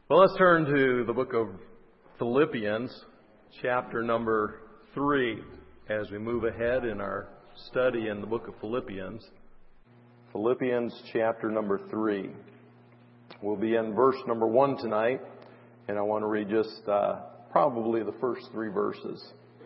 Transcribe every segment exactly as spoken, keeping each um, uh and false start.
Well, let's turn to the book of Philippians, chapter number three, as we move ahead in our study in the book of Philippians. Philippians, chapter number three. We'll be in verse number one tonight, and I want to read just uh, probably the first three verses.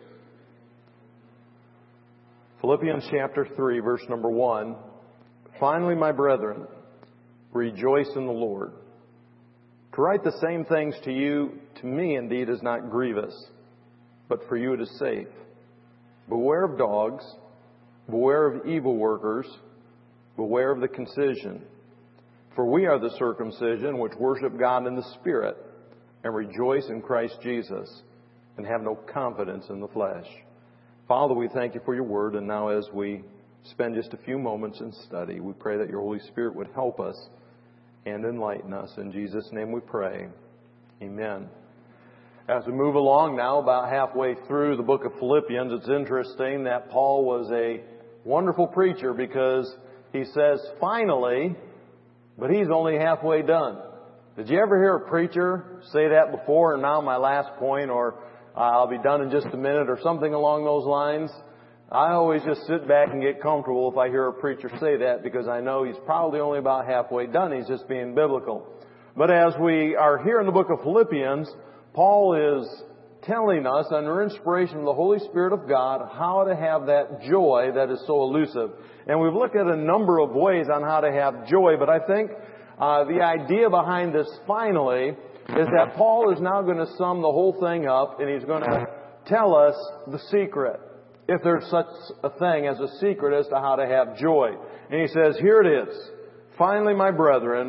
Philippians, chapter three, verse number one. Finally, my brethren, rejoice in the Lord. To write the same things to you, to me indeed is not grievous, but for you it is safe. Beware of dogs, beware of evil workers, beware of the concision. For we are the circumcision which worship God in the Spirit, and rejoice in Christ Jesus, and have no confidence in the flesh. Father, we thank you for your word, and now as we spend just a few moments in study, we pray that your Holy Spirit would help us and enlighten us. In Jesus' name we pray. Amen. As we move along now, about halfway through the book of Philippians, it's interesting that Paul was a wonderful preacher because he says, finally, but he's only halfway done. Did you ever hear a preacher say that before? And now my last point, or uh, I'll be done in just a minute, or something along those lines? I always just sit back and get comfortable if I hear a preacher say that, because I know he's probably only about halfway done. He's just being biblical. But as we are here in the book of Philippians, Paul is telling us, under inspiration of the Holy Spirit of God, how to have that joy that is so elusive. And we've looked at a number of ways on how to have joy, but I think uh, the idea behind this finally is that Paul is now going to sum the whole thing up, and he's going to tell us the secret, if there's such a thing as a secret as to how to have joy. And he says, here it is. Finally, my brethren,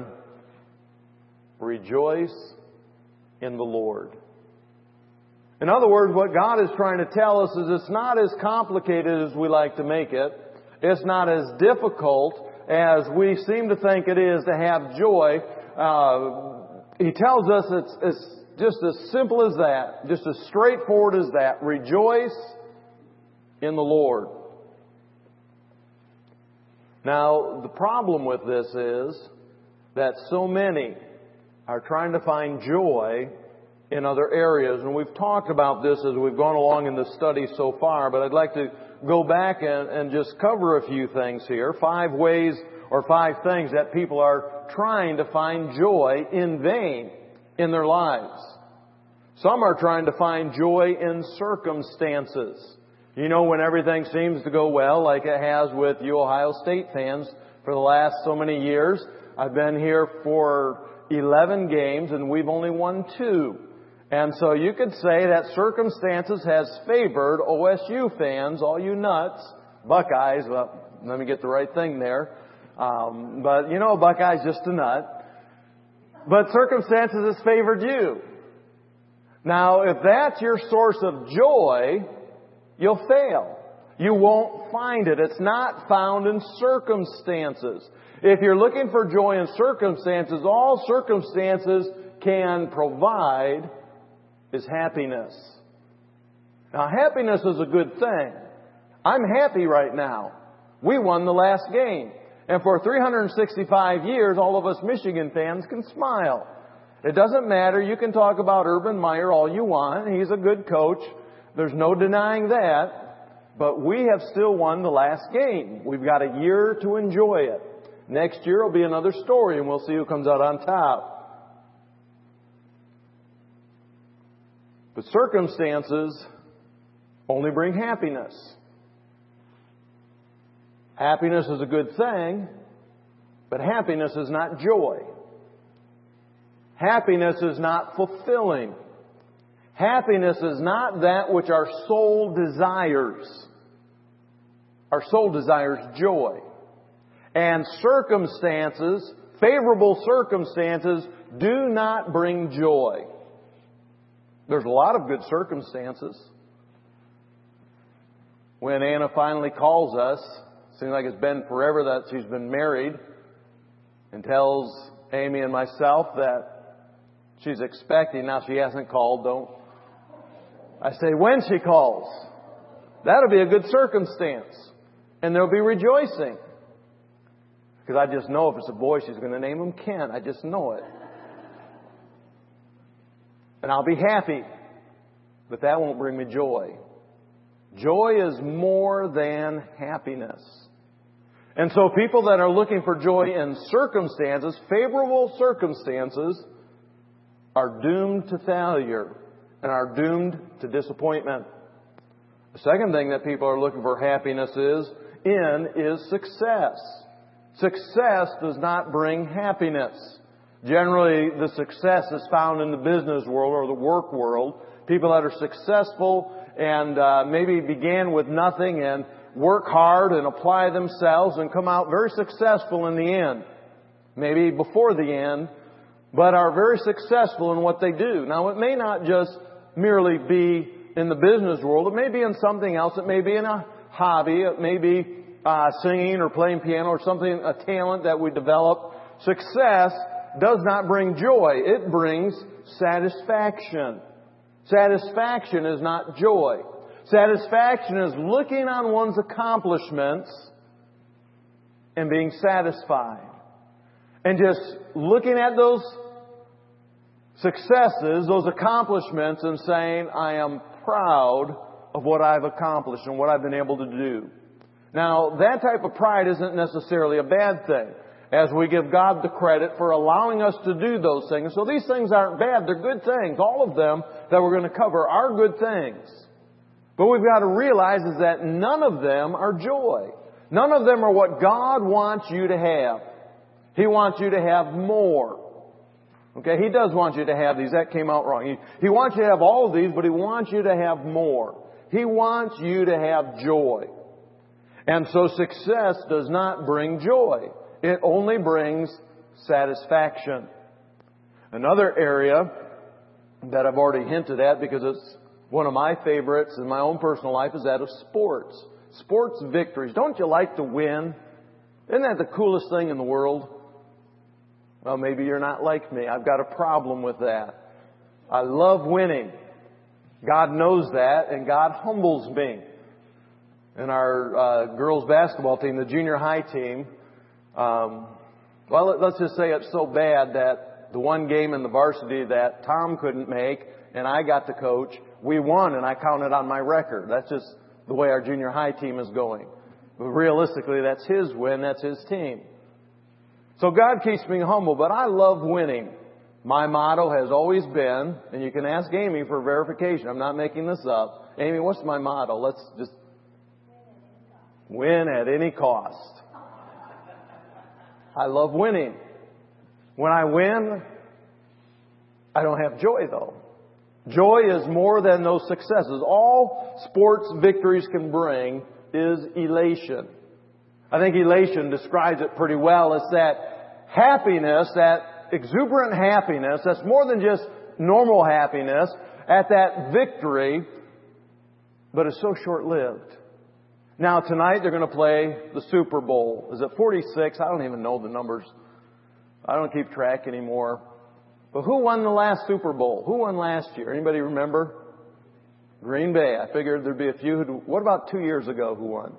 rejoice in the Lord. In other words, what God is trying to tell us is it's not as complicated as we like to make it. It's not as difficult as we seem to think it is to have joy. Uh, he tells us it's, it's just as simple as that, just as straightforward as that. Rejoice in the Lord. Now, the problem with this is that so many are trying to find joy in other areas. And we've talked about this as we've gone along in the study so far, but I'd like to go back and, and just cover a few things here. Five ways or five things that people are trying to find joy in vain in their lives. Some are trying to find joy in circumstances. You know, when everything seems to go well, like it has with you Ohio State fans for the last so many years. I've been here for eleven games and we've only won two. And so you could say that circumstances has favored O S U fans, all you nuts, Buckeyes. Well, let me get the right thing there. Um, but you know, Buckeyes just a nut. But circumstances has favored you. Now, if that's your source of joy, you'll fail. You won't find it. It's not found in circumstances. If you're looking for joy in circumstances, all circumstances can provide is happiness. Now, happiness is a good thing. I'm happy right now. We won the last game. And for three hundred sixty-five years, all of us Michigan fans can smile. It doesn't matter. You can talk about Urban Meyer all you want. He's a good coach. There's no denying that, but we have still won the last game. We've got a year to enjoy it. Next year will be another story, and we'll see who comes out on top. But circumstances only bring happiness. Happiness is a good thing, but happiness is not joy. Happiness is not fulfilling. Happiness is not that which our soul desires. Our soul desires joy. And circumstances, favorable circumstances, do not bring joy. There's a lot of good circumstances. When Anna finally calls us, it seems like it's been forever that she's been married, and tells Amy and myself that she's expecting. Now, she hasn't called, don't I say, when she calls, that'll be a good circumstance. And there'll be rejoicing. Because I just know if it's a boy, she's going to name him Ken. I just know it. and I'll be happy. But that won't bring me joy. Joy is more than happiness. And so people that are looking for joy in circumstances, favorable circumstances, are doomed to failure and are doomed to disappointment. The second thing that people are looking for happiness is in is success. Success does not bring happiness. Generally, the success is found in the business world or the work world. People that are successful and uh, maybe began with nothing and work hard and apply themselves and come out very successful in the end. Maybe before the end, but are very successful in what they do. Now, it may not just merely be in the business world. It may be in something else. It may be in a hobby. It may be uh, singing or playing piano or something, a talent that we develop. Success does not bring joy. It brings satisfaction. Satisfaction is not joy. Satisfaction is looking on one's accomplishments and being satisfied. And just looking at those successes, those accomplishments, and saying, I am proud of what I've accomplished and what I've been able to do. Now, that type of pride isn't necessarily a bad thing, as we give God the credit for allowing us to do those things. So these things aren't bad. They're good things. All of them that we're going to cover are good things. But we've got to realize is that none of them are joy. None of them are what God wants you to have. He wants you to have more. Okay, He does want you to have these. That came out wrong. He, he wants you to have all of these, but He wants you to have more. He wants you to have joy. And so success does not bring joy. It only brings satisfaction. Another area that I've already hinted at, because it's one of my favorites in my own personal life, is that of sports. Sports victories. Don't you like to win? Isn't that the coolest thing in the world? Well, maybe you're not like me. I've got a problem with that. I love winning. God knows that, and God humbles me. And our uh, girls basketball team, the junior high team, um, well, let's just say it's so bad that the one game in the varsity that Tom couldn't make and I got to coach, we won, and I counted on my record. That's just the way our junior high team is going. But realistically, that's his win. That's his team. So God keeps me humble, but I love winning. My motto has always been, and you can ask Amy for verification. I'm not making this up. Amy, what's my motto? Let's just win at any cost. I love winning. When I win, I don't have joy though. Joy is more than those successes. All sports victories can bring is elation. I think elation describes it pretty well. It's that happiness, that exuberant happiness, that's more than just normal happiness at that victory, but it's so short-lived. Now tonight they're going to play the Super Bowl. Is it forty-six? I don't even know the numbers. I don't keep track anymore. But who won the last Super Bowl? Who won last year? Anybody remember? Green Bay. I figured there'd be a few who... What about two years ago who won?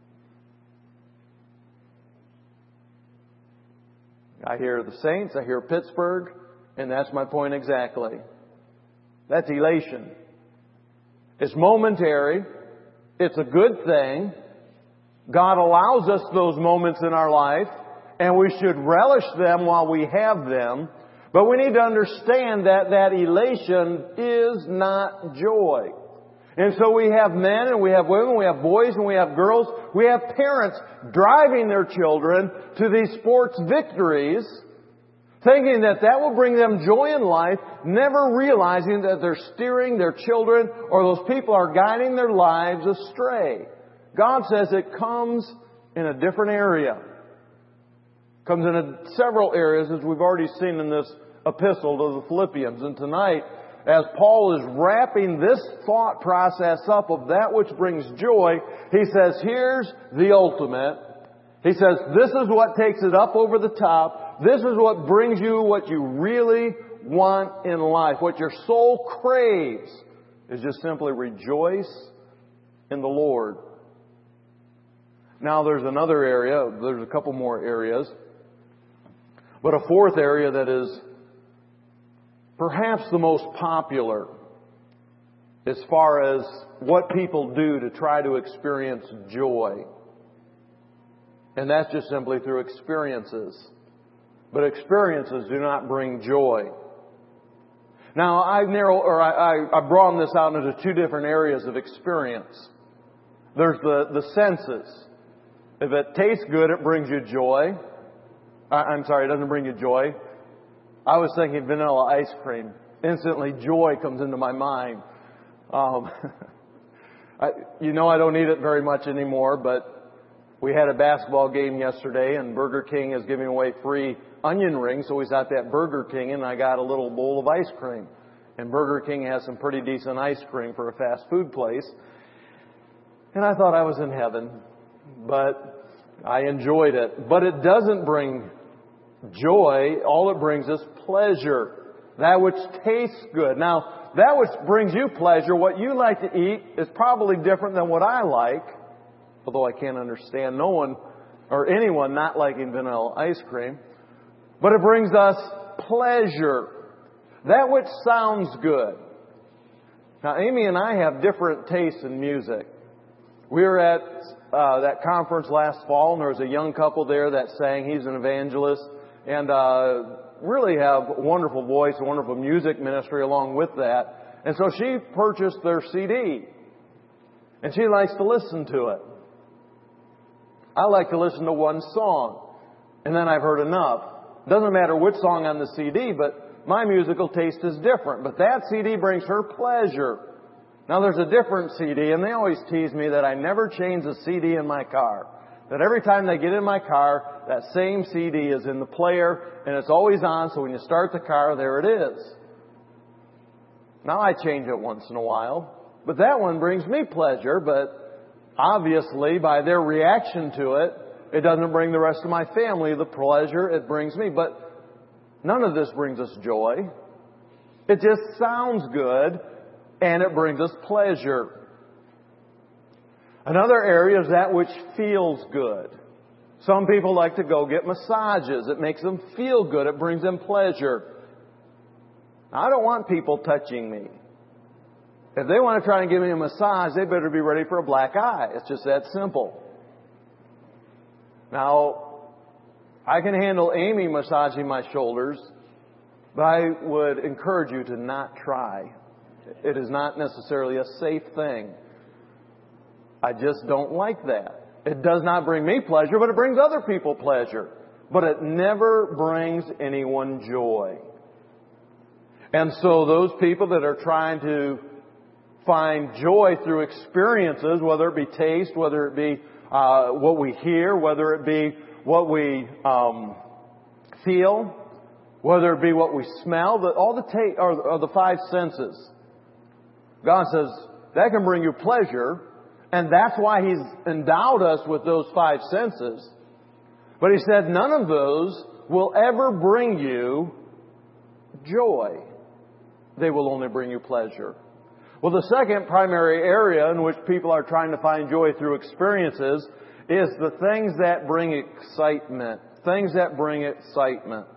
I hear the Saints, I hear Pittsburgh, and that's my point exactly. That's elation. It's momentary. It's a good thing. God allows us those moments in our life, and we should relish them while we have them. But we need to understand that that elation is not joy. And so we have men and we have women, we have boys and we have girls, we have parents driving their children to these sports victories, thinking that that will bring them joy in life, never realizing that they're steering their children or those people are guiding their lives astray. God says it comes in a different area. It comes in a, several areas, as we've already seen in this epistle to the Philippians. And tonight, as Paul is wrapping this thought process up of that which brings joy, he says, here's the ultimate. He says, this is what takes it up over the top. This is what brings you what you really want in life. What your soul craves is just simply rejoice in the Lord. Now there's another area, there's a couple more areas, but a fourth area that is perhaps the most popular as far as what people do to try to experience joy. And that's just simply through experiences. But experiences do not bring joy. Now, I've narrowed, or I, I, I've broadened this out into two different areas of experience. There's the, the senses. If it tastes good, it brings you joy. I, I'm sorry, it doesn't bring you joy. I was thinking vanilla ice cream. Instantly, joy comes into my mind. Um, I, you know I don't eat it very much anymore, but we had a basketball game yesterday, and Burger King is giving away free onion rings, so we was at that Burger King, and I got a little bowl of ice cream. And Burger King has some pretty decent ice cream for a fast food place. And I thought I was in heaven, but I enjoyed it. But it doesn't bring joy. All it brings is pleasure. That which tastes good. Now, that which brings you pleasure, what you like to eat, is probably different than what I like. Although I can't understand no one or anyone not liking vanilla ice cream. But it brings us pleasure. That which sounds good. Now, Amy and I have different tastes in music. We were at uh, that conference last fall, and there was a young couple there that sang. He's an evangelist, and uh, really have a wonderful voice, a wonderful music ministry along with that. And so she purchased their C D, and she likes to listen to it. I like to listen to one song, and then I've heard enough. Doesn't matter which song on the C D, but my musical taste is different. But that C D brings her pleasure. Now there's a different C D, and they always tease me that I never change the C D in my car. That every time they get in my car, that same C D is in the player, and it's always on, so when you start the car, there it is. Now I change it once in a while, but that one brings me pleasure, but obviously by their reaction to it, it doesn't bring the rest of my family the pleasure it brings me. But none of this brings us joy. It just sounds good, and it brings us pleasure. Another area is that which feels good. Some people like to go get massages. It makes them feel good. It brings them pleasure. I don't want people touching me. If they want to try and give me a massage, they better be ready for a black eye. It's just that simple. Now, I can handle Amy massaging my shoulders, but I would encourage you to not try. It is not necessarily a safe thing. I just don't like that. It does not bring me pleasure, but it brings other people pleasure. But it never brings anyone joy. And so those people that are trying to find joy through experiences, whether it be taste, whether it be uh, what we hear, whether it be what we um, feel, whether it be what we smell, the, all the ta- or, or the five senses. God says that can bring you pleasure, and that's why He's endowed us with those five senses. But He said none of those will ever bring you joy. They will only bring you pleasure. Well, the second primary area in which people are trying to find joy through experiences is the things that bring excitement. Things that bring excitement.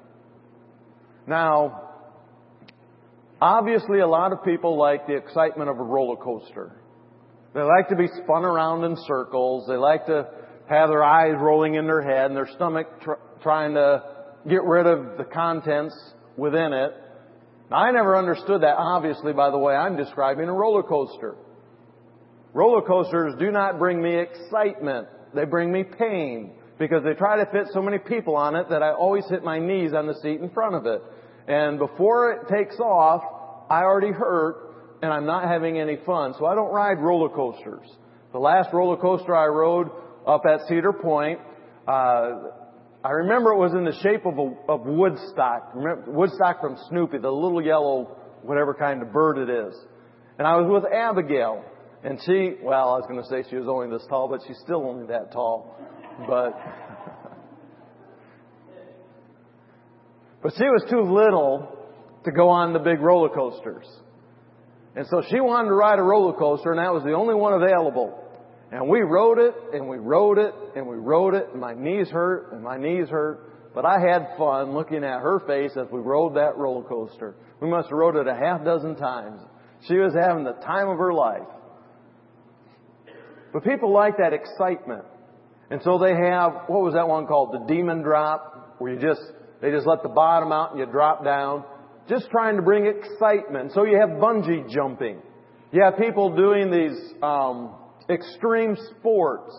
Now, obviously a lot of people like the excitement of a roller coaster. They like to be spun around in circles. They like to have their eyes rolling in their head and their stomach tr- trying to get rid of the contents within it. Now, I never understood that, obviously, by the way I'm describing a roller coaster. Roller coasters do not bring me excitement. They bring me pain because they try to fit so many people on it that I always hit my knees on the seat in front of it. And before it takes off, I already hurt and I'm not having any fun. So I don't ride roller coasters. The last roller coaster I rode up at Cedar Point, uh, I remember it was in the shape of a, of Woodstock. Remember, Woodstock from Snoopy, the little yellow, whatever kind of bird it is. And I was with Abigail. And she, well, I was going to say she was only this tall, but she's still only that tall. But, but she was too little to go on the big roller coasters. And so she wanted to ride a roller coaster, and that was the only one available. And we rode it, and we rode it, and we rode it, and my knees hurt, and my knees hurt. but I had fun looking at her face as we rode that roller coaster. We must have rode it a half dozen times. She was having the time of her life. But people like that excitement. And so they have, what was that one called? The demon drop, where you just, they just let the bottom out and you drop down. Just trying to bring excitement. So you have bungee jumping. You have people doing these um, extreme sports.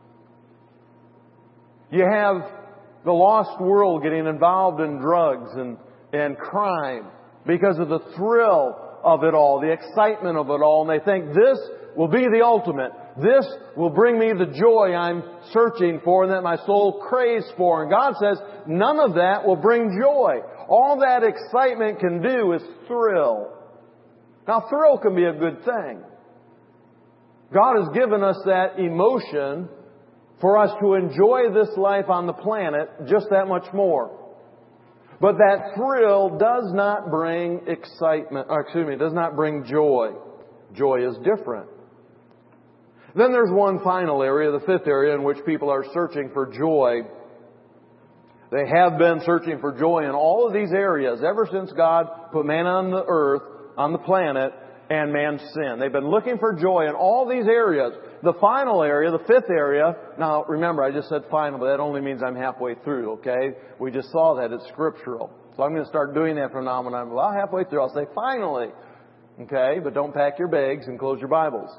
You have the lost world getting involved in drugs and, and crime because of the thrill of it all, the excitement of it all. And they think this will be the ultimate. This will bring me the joy I'm searching for and that my soul craves for. And God says none of that will bring joy. All that excitement can do is thrill. Now, thrill can be a good thing. God has given us that emotion for us to enjoy this life on the planet just that much more. But that thrill does not bring excitement, or excuse me, does not bring joy. Joy is different. Then there's one final area, the fifth area, in which people are searching for joy. They have been searching for joy in all of these areas ever since God put man on the earth, on the planet, and man's sin. They've been looking for joy in all these areas. The final area, the fifth area, now remember I just said final, but that only means I'm halfway through, okay? We just saw that. It's scriptural. So I'm going to start doing that from now on. When I'm well, halfway through, I'll say finally. Okay? But don't pack your bags and close your Bibles.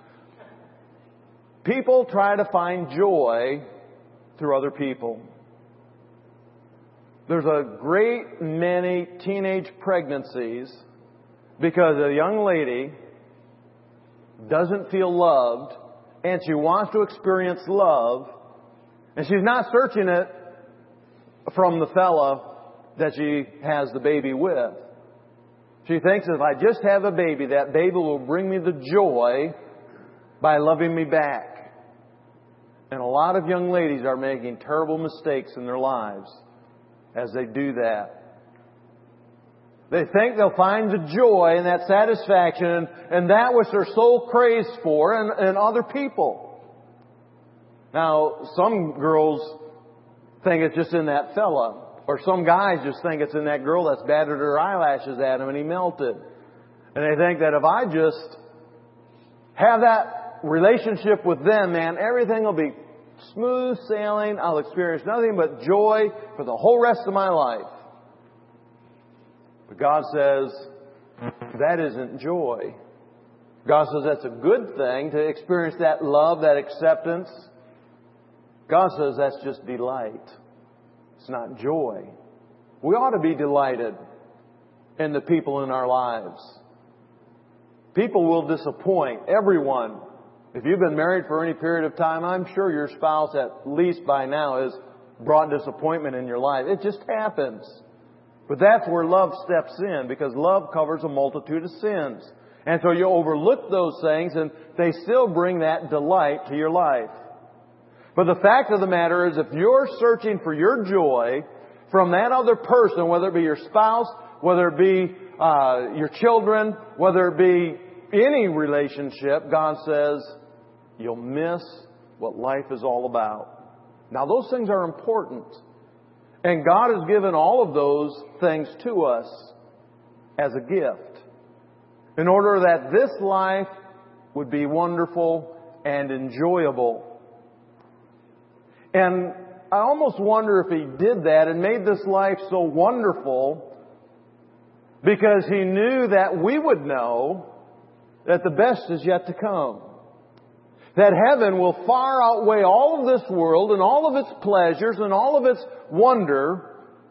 People try to find joy through other people. There's a great many teenage pregnancies because a young lady doesn't feel loved and she wants to experience love, and she's not searching it from the fella that she has the baby with. She thinks if I just have a baby, that baby will bring me the joy by loving me back. And a lot of young ladies are making terrible mistakes in their lives as they do that. They think they'll find the joy and that satisfaction and that which their soul craves for in, in other people. Now, some girls think it's just in that fella. Or some guys just think it's in that girl that's batted her eyelashes at him and he melted. And they think that if I just have that relationship with them, man, everything will be smooth sailing. I'll experience nothing but joy for the whole rest of my life. But God says, that isn't joy. God says that's a good thing to experience that love, that acceptance. God says that's just delight. It's not joy. We ought to be delighted in the people in our lives. People will disappoint. Everyone. If you've been married for any period of time, I'm sure your spouse, at least by now, has brought disappointment in your life. It just happens. But that's where love steps in, because love covers a multitude of sins. And so you overlook those things and they still bring that delight to your life. But the fact of the matter is, if you're searching for your joy from that other person, whether it be your spouse, whether it be uh, your children, whether it be any relationship, God says you'll miss what life is all about. Now, those things are important. And God has given all of those things to us as a gift in order that this life would be wonderful and enjoyable. And I almost wonder if He did that and made this life so wonderful because He knew that we would know that the best is yet to come. That heaven will far outweigh all of this world and all of its pleasures and all of its wonder.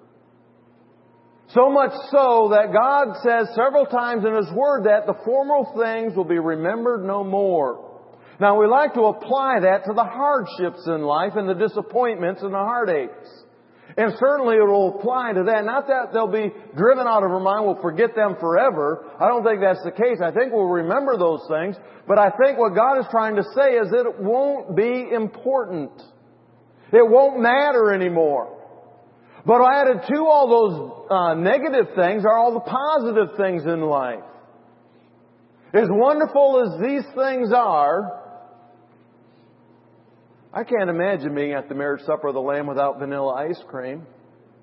So much so that God says several times in His Word that the former things will be remembered no more. Now, we like to apply that to the hardships in life and the disappointments and the heartaches. And certainly it will apply to that. Not that they'll be driven out of our mind, we'll forget them forever. I don't think that's the case. I think we'll remember those things. But I think what God is trying to say is that it won't be important. It won't matter anymore. But added to all those uh, negative things are all the positive things in life. As wonderful as these things are, I can't imagine being at the marriage supper of the Lamb without vanilla ice cream.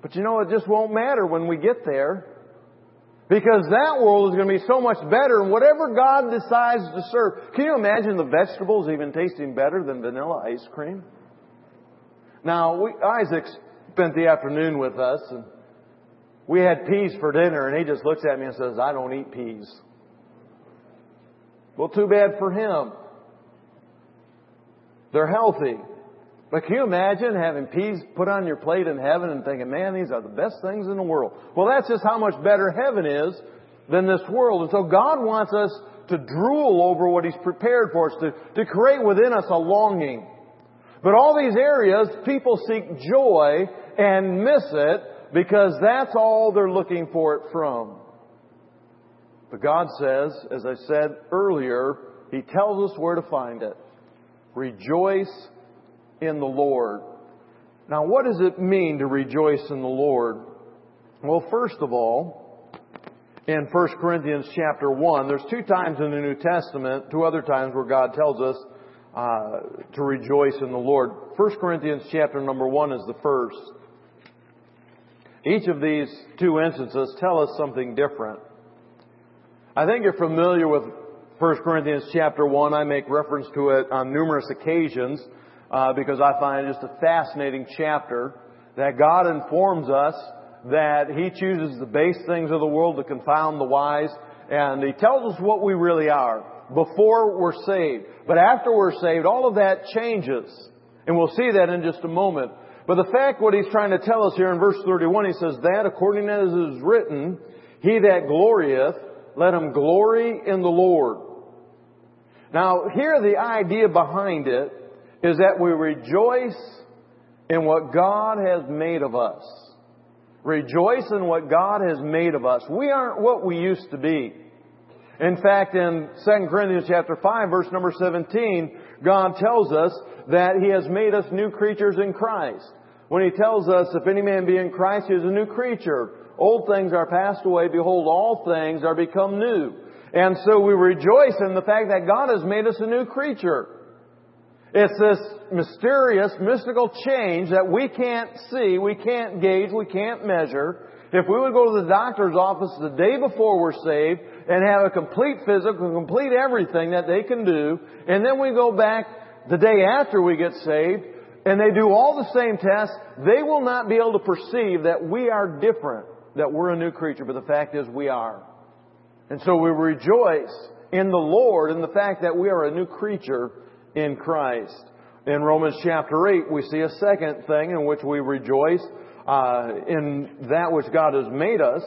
But you know, it just won't matter when we get there. Because that world is going to be so much better, and whatever God decides to serve. Can you imagine the vegetables even tasting better than vanilla ice cream? Now, we, Isaac spent the afternoon with us, and we had peas for dinner, and he just looks at me and says, I don't eat peas. Well, too bad for him. They're healthy. But can you imagine having peas put on your plate in heaven and thinking, man, these are the best things in the world? Well, that's just how much better heaven is than this world. And so God wants us to drool over what He's prepared for us, to, to create within us a longing. But all these areas, people seek joy and miss it because that's all they're looking for it from. But God says, as I said earlier, He tells us where to find it. Rejoice in the Lord. Now, what does it mean to rejoice in the Lord? Well, first of all, in First Corinthians chapter one, there's two times in the New Testament, two other times where God tells us uh, to rejoice in the Lord. First Corinthians chapter number one is the first. Each of these two instances tell us something different. I think you're familiar with First Corinthians chapter one. I make reference to it on numerous occasions. Uh, because I find it just a fascinating chapter that God informs us that He chooses the base things of the world to confound the wise. And He tells us what we really are before we're saved. But after we're saved, all of that changes. And we'll see that in just a moment. But the fact what He's trying to tell us here in verse thirty-one, He says that according as it is written, He that glorieth, let him glory in the Lord. Now, here the idea behind it is that we rejoice in what God has made of us. Rejoice in what God has made of us. We aren't what we used to be. In fact, in Second Corinthians chapter five, verse number seventeen, God tells us that He has made us new creatures in Christ. When He tells us, if any man be in Christ, he is a new creature. Old things are passed away. Behold, all things are become new. And so we rejoice in the fact that God has made us a new creature. It's this mysterious, mystical change that we can't see, we can't gauge, we can't measure. If we would go to the doctor's office the day before we're saved and have a complete physical, complete everything that they can do, and then we go back the day after we get saved, and they do all the same tests, they will not be able to perceive that we are different, that we're a new creature. But the fact is we are. And so we rejoice in the Lord in the fact that we are a new creature in Christ. In Romans chapter eight, we see a second thing in which we rejoice uh, in that which God has made us.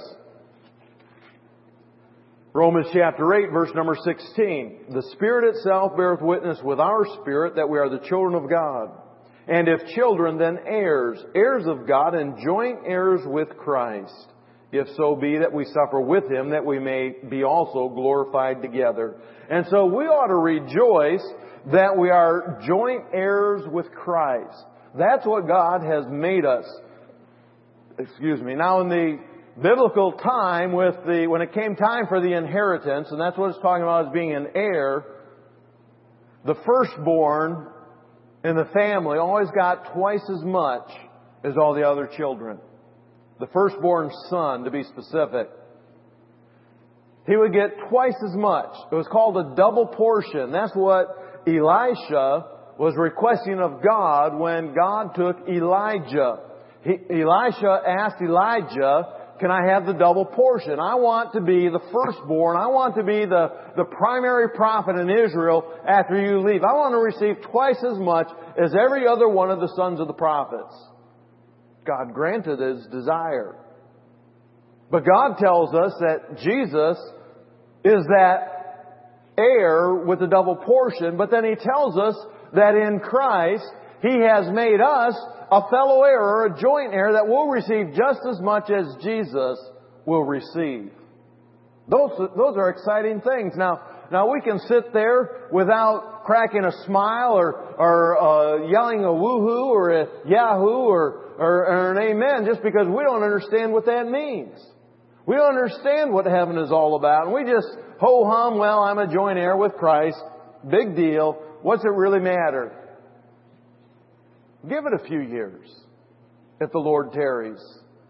Romans chapter eight, verse number sixteen. The Spirit itself beareth witness with our spirit that we are the children of God. And if children, then heirs, heirs of God and joint heirs with Christ. If so be that we suffer with Him, that we may be also glorified together. And so we ought to rejoice that we are joint heirs with Christ. That's what God has made us. Excuse me. Now in the biblical time, with the when it came time for the inheritance, and that's what it's talking about as being an heir, the firstborn in the family always got twice as much as all the other children. The firstborn son, to be specific. He would get twice as much. It was called a double portion. That's what Elisha was requesting of God when God took Elijah. He, Elisha asked Elijah, can I have the double portion? I want to be the firstborn. I want to be the, the primary prophet in Israel after you leave. I want to receive twice as much as every other one of the sons of the prophets. God granted his desire. But God tells us that Jesus is that heir with the double portion, but then He tells us that in Christ He has made us a fellow heir or a joint heir that will receive just as much as Jesus will receive. Those, those are exciting things. Now, now we can sit there without cracking a smile or, or uh, yelling a woohoo or a yahoo or, or, or an amen just because we don't understand what that means. We don't understand what heaven is all about. And we just ho-hum, well, I'm a joint heir with Christ. Big deal. What's it really matter? Give it a few years if the Lord tarries.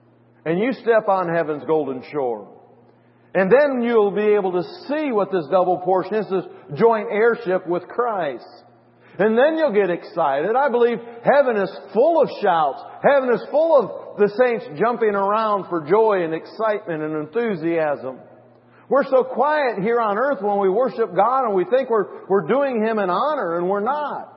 and you step on heaven's golden shore. And then you'll be able to see what this double portion is, this joint heirship with Christ. And then you'll get excited. I believe heaven is full of shouts. Heaven is full of the saints jumping around for joy and excitement and enthusiasm. We're so quiet here on earth when we worship God and we think we're, we're doing Him an honor, and we're not.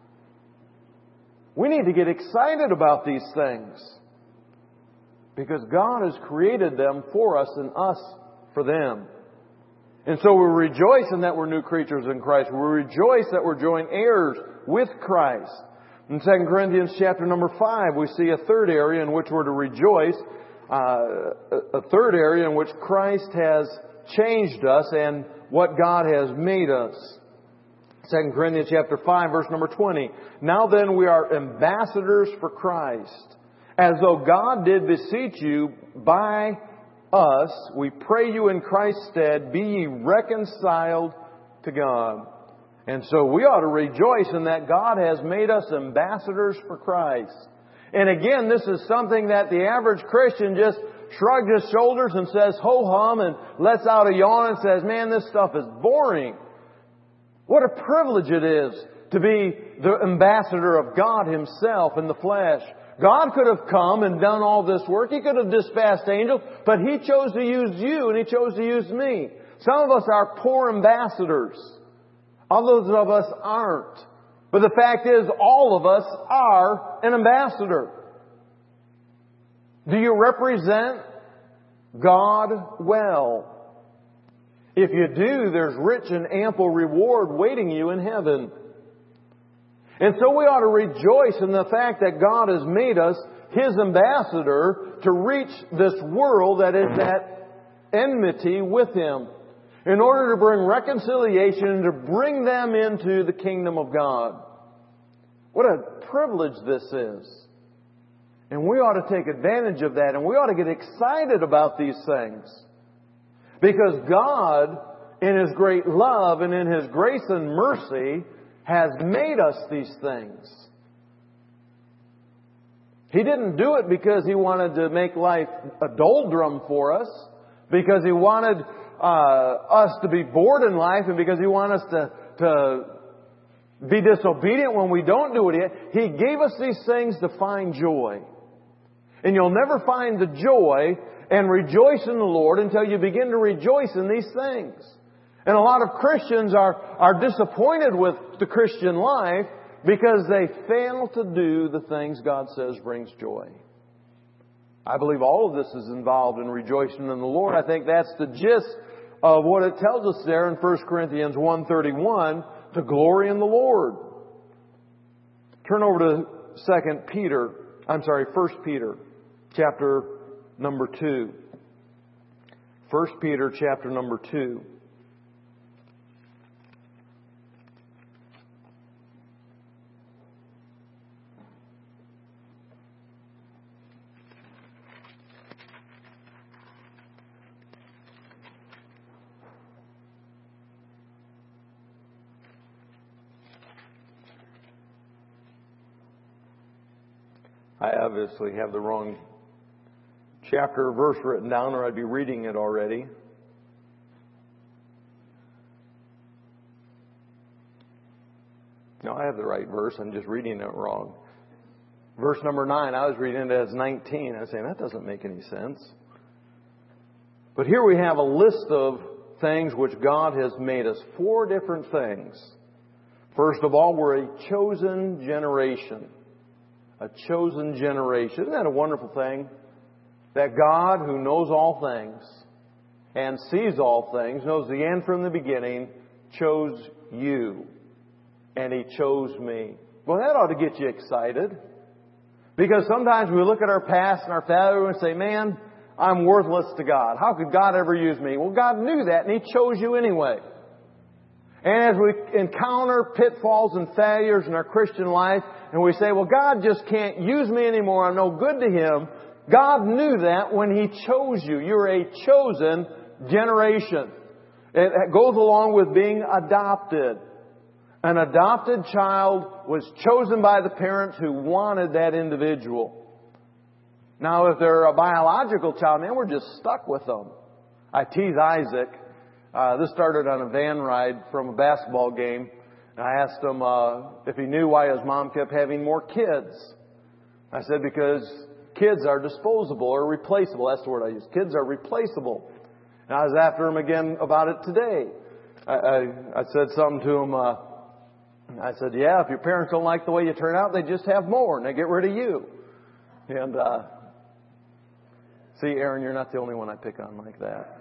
We need to get excited about these things because God has created them for us and us for them. And so we rejoice in that we're new creatures in Christ. We rejoice that we're joint heirs with Christ. In Second Corinthians chapter number five, we see a third area in which we're to rejoice. Uh, a third area in which Christ has changed us and what God has made us. Second Corinthians chapter five, verse number twenty. Now then we are ambassadors for Christ, as though God did beseech you by us, we pray you in Christ's stead, be ye reconciled to God. And so we ought to rejoice in that God has made us ambassadors for Christ. And again, this is something that the average Christian just shrugs his shoulders and says ho-hum and lets out a yawn and says, man, this stuff is boring. What a privilege it is to be the ambassador of God Himself in the flesh. God could have come and done all this work. He could have dispatched angels, but He chose to use you and He chose to use me. Some of us are poor ambassadors. Others of us aren't. But the fact is, all of us are an ambassador. Do you represent God well? If you do, there's rich and ample reward waiting you in heaven. And so we ought to rejoice in the fact that God has made us His ambassador to reach this world that is at enmity with Him, in order to bring reconciliation and to bring them into the kingdom of God. What a privilege this is. And we ought to take advantage of that, and we ought to get excited about these things. Because God, in His great love and in His grace and mercy, has made us these things. He didn't do it because He wanted to make life a doldrum for us, because He wanted uh, us to be bored in life, and because He wanted us to, to be disobedient when we don't do it. He gave us these things to find joy. And you'll never find the joy and rejoice in the Lord until you begin to rejoice in these things. And a lot of Christians are, are disappointed with the Christian life because they fail to do the things God says brings joy. I believe all of this is involved in rejoicing in the Lord. I think that's the gist of what it tells us there in First Corinthians one thirty-one, to glory in the Lord. Turn over to Second Peter, I'm sorry, First Peter, chapter number two. First Peter, chapter number two. I obviously have the wrong chapter or verse written down, or I'd be reading it already. No, I have the right verse. I'm just reading it wrong. Verse number nine, I was reading it as nineteen. I was saying, that doesn't make any sense. But here we have a list of things which God has made us. Four different things. First of all, we're a chosen generation. A chosen generation. Isn't that a wonderful thing? That God, who knows all things and sees all things, knows the end from the beginning, chose you. And He chose me. Well, that ought to get you excited. Because sometimes we look at our past and our failure and say, man, I'm worthless to God. How could God ever use me? Well, God knew that and He chose you anyway. And as we encounter pitfalls and failures in our Christian life, and we say, well, God just can't use me anymore, I'm no good to Him. God knew that when He chose you. You're a chosen generation. It goes along with being adopted. An adopted child was chosen by the parents who wanted that individual. Now, if they're a biological child, man, we're just stuck with them. I tease Isaac. Uh, this started on a van ride from a basketball game. And I asked him uh, if he knew why his mom kept having more kids. I said, because kids are disposable or replaceable. That's the word I use. Kids are replaceable. And I was after him again about it today. I, I, I said something to him. Uh, I said, yeah, if your parents don't like the way you turn out, they just have more and they get rid of you. And, uh, see, Aaron, you're not the only one I pick on like that.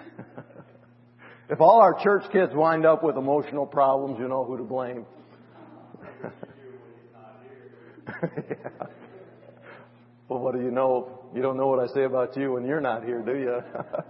If all our church kids wind up with emotional problems, you know who to blame. Yeah. Well, what do you know? You don't know what I say about you when you're not here, do you?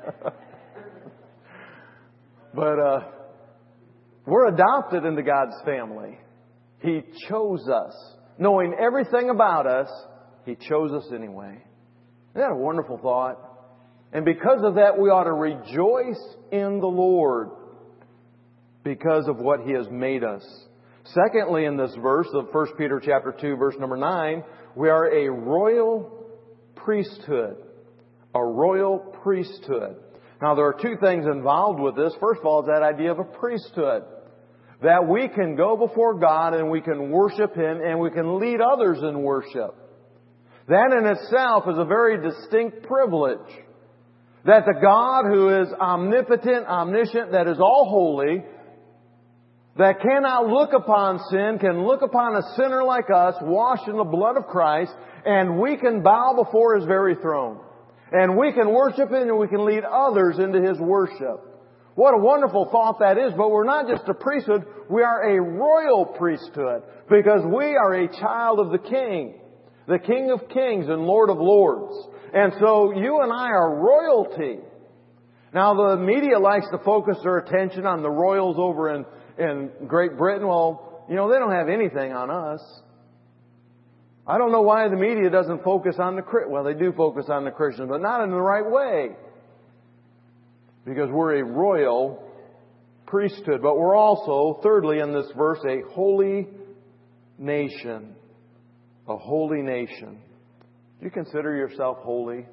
But uh, we're adopted into God's family. He chose us. Knowing everything about us, He chose us anyway. Isn't that a wonderful thought? And because of that, we ought to rejoice in the Lord because of what He has made us. Secondly, in this verse of First Peter chapter two, verse number nine, we are a royal priesthood. A royal priesthood. Now, there are two things involved with this. First of all, is that idea of a priesthood. That we can go before God and we can worship Him and we can lead others in worship. That in itself is a very distinct privilege. That the God who is omnipotent, omniscient, that is all holy, that cannot look upon sin, can look upon a sinner like us, washed in the blood of Christ, and we can bow before His very throne. And we can worship Him and we can lead others into His worship. What a wonderful thought that is. But we're not just a priesthood, we are a royal priesthood. Because we are a child of the King. The King of Kings and Lord of Lords. And so you and I are royalty. Now the media likes to focus their attention on the royals over in, in Great Britain. Well, you know, they don't have anything on us. I don't know why the media doesn't focus on the Christians. Well, they do focus on the Christians, but not in the right way. Because we're a royal priesthood. But we're also, thirdly in this verse, a holy nation. A holy nation. Do you consider yourself holy?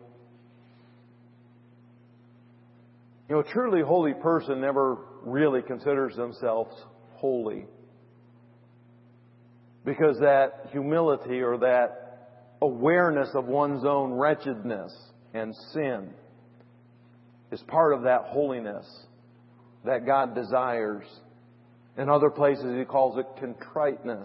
You know, a truly holy person never really considers themselves holy. Because that humility or that awareness of one's own wretchedness and sin is part of that holiness that God desires. In other places He calls it contriteness.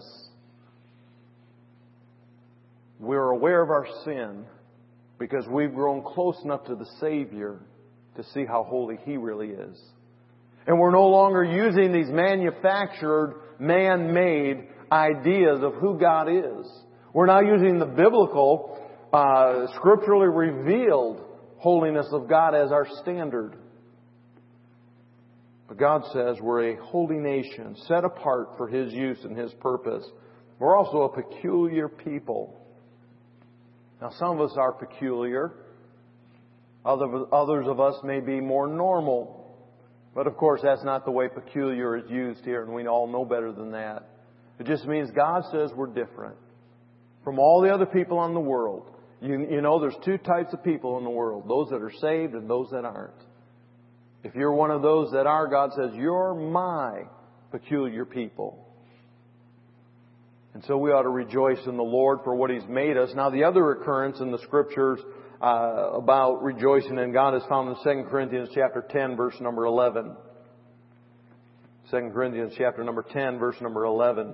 We're aware of our sin because we've grown close enough to the Savior to see how holy He really is. And we're no longer using these manufactured, man-made ideas of who God is. We're now using the biblical, uh, scripturally revealed holiness of God as our standard. But God says we're a holy nation, set apart for His use and His purpose. We're also a peculiar people. Now, some of us are peculiar. Other, others of us may be more normal. But of course, that's not the way peculiar is used here, and we all know better than that. It just means God says we're different from all the other people in the world. You, you know, there's two types of people in the world. Those that are saved and those that aren't. If you're one of those that are, God says, you're my peculiar people. And so we ought to rejoice in the Lord for what He's made us. Now, the other occurrence in the Scriptures uh, about rejoicing in God is found in Second Corinthians chapter ten, verse number eleven. Second Corinthians chapter number ten, verse number eleven.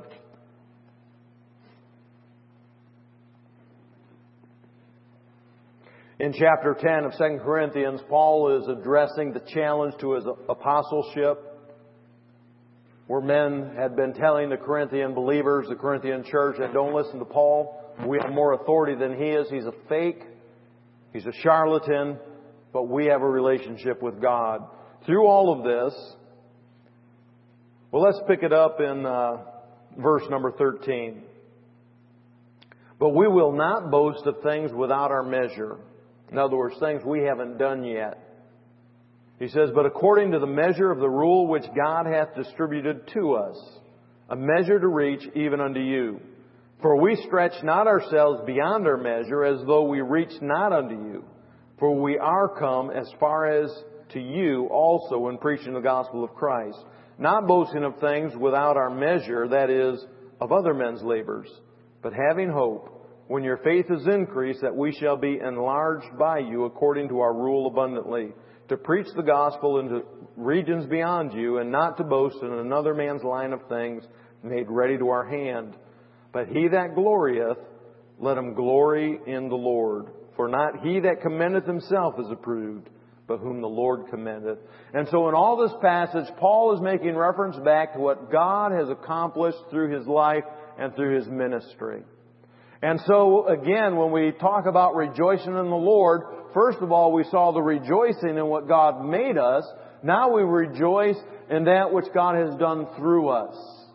In chapter ten of Second Corinthians, Paul is addressing the challenge to his apostleship, where men had been telling the Corinthian believers, the Corinthian church, that don't listen to Paul. We have more authority than he is. He's a fake. He's a charlatan. But we have a relationship with God. Through all of this, well, let's pick it up in uh, verse number thirteen. But we will not boast of things without our measure. In other words, things we haven't done yet. He says, but according to the measure of the rule which God hath distributed to us, a measure to reach even unto you. For we stretch not ourselves beyond our measure, as though we reach not unto you. For we are come as far as to you also in preaching the gospel of Christ, not boasting of things without our measure, that is, of other men's labors, but having hope, when your faith is increased, that we shall be enlarged by you according to our rule abundantly, to preach the gospel into regions beyond you, and not to boast in another man's line of things made ready to our hand. But he that glorieth, let him glory in the Lord. For not he that commendeth himself is approved, but whom the Lord commendeth. And so in all this passage, Paul is making reference back to what God has accomplished through his life and through his ministry. And so again, when we talk about rejoicing in the Lord, first of all, we saw the rejoicing in what God made us. Now we rejoice in that which God has done through us.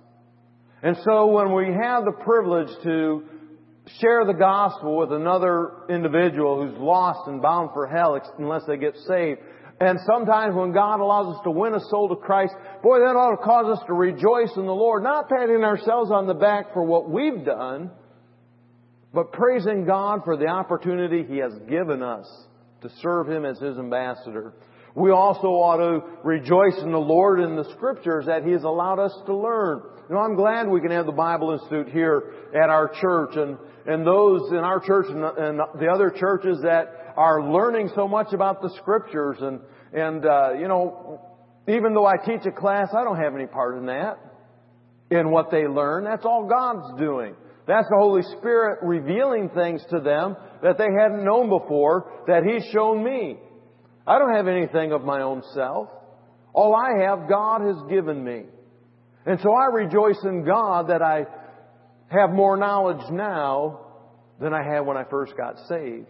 And so when we have the privilege to share the gospel with another individual who's lost and bound for hell unless they get saved, and sometimes when God allows us to win a soul to Christ, boy, that ought to cause us to rejoice in the Lord, not patting ourselves on the back for what we've done, but praising God for the opportunity He has given us to serve Him as His ambassador. We also ought to rejoice in the Lord in the Scriptures that He has allowed us to learn. You know, I'm glad we can have the Bible Institute here at our church, and, and those in our church and the, and the other churches that are learning so much about the Scriptures. And, and uh, you know, even though I teach a class, I don't have any part in that, in what they learn. That's all God's doing. That's the Holy Spirit revealing things to them that they hadn't known before, that He's shown me. I don't have anything of my own self. All I have, God has given me. And so I rejoice in God that I have more knowledge now than I had when I first got saved.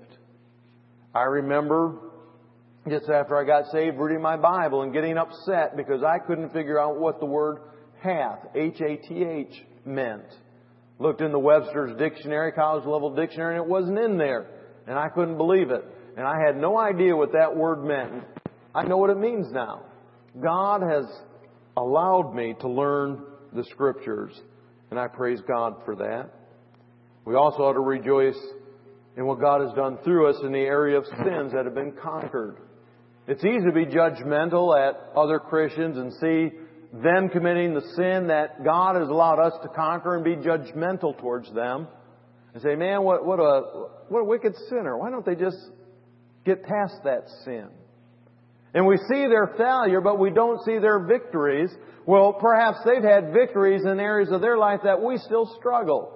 I remember just after I got saved reading my Bible and getting upset because I couldn't figure out what the word hath, H A T H, meant. Looked in the Webster's dictionary, college level dictionary, and it wasn't in there. And I couldn't believe it. And I had no idea what that word meant. I know what it means now. God has allowed me to learn the Scriptures, and I praise God for that. We also ought to rejoice in what God has done through us in the area of sins that have been conquered. It's easy to be judgmental at other Christians and see them committing the sin that God has allowed us to conquer and be judgmental towards them and say, man, what, what a what a wicked sinner. Why don't they just get past that sin? And we see their failure, but we don't see their victories. Well, perhaps they've had victories in areas of their life that we still struggle.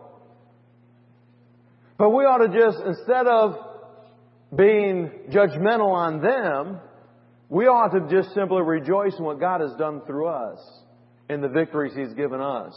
But we ought to just, instead of being judgmental on them, we ought to just simply rejoice in what God has done through us, in the victories He's given us.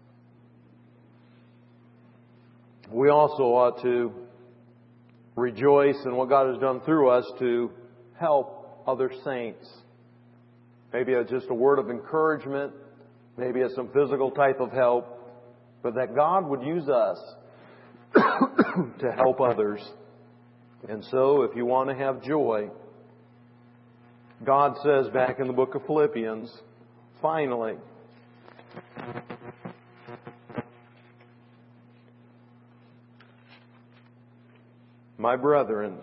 We also ought to rejoice in what God has done through us to help other saints. Maybe it's just a word of encouragement. Maybe it's some physical type of help. But that God would use us to help others. And so, if you want to have joy, God says back in the book of Philippians, finally, my brethren,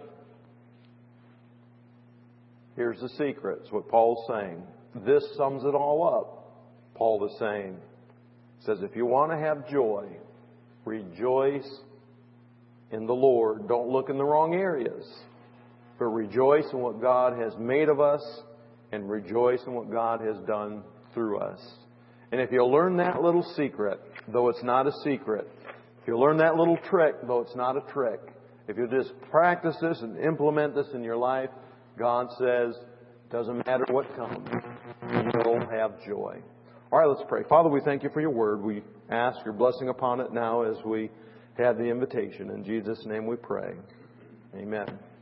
here's the secret. It's what Paul's saying. This sums it all up. Paul is saying, he says, if you want to have joy, rejoice in the Lord. Don't look in the wrong areas. But rejoice in what God has made of us and rejoice in what God has done through us. And if you'll learn that little secret, though it's not a secret, if you'll learn that little trick, though it's not a trick, if you'll just practice this and implement this in your life, God says, it doesn't matter what comes, you'll have joy. All right, let's pray. Father, we thank You for Your Word. We ask Your blessing upon it now as we have the invitation. In Jesus' name we pray. Amen.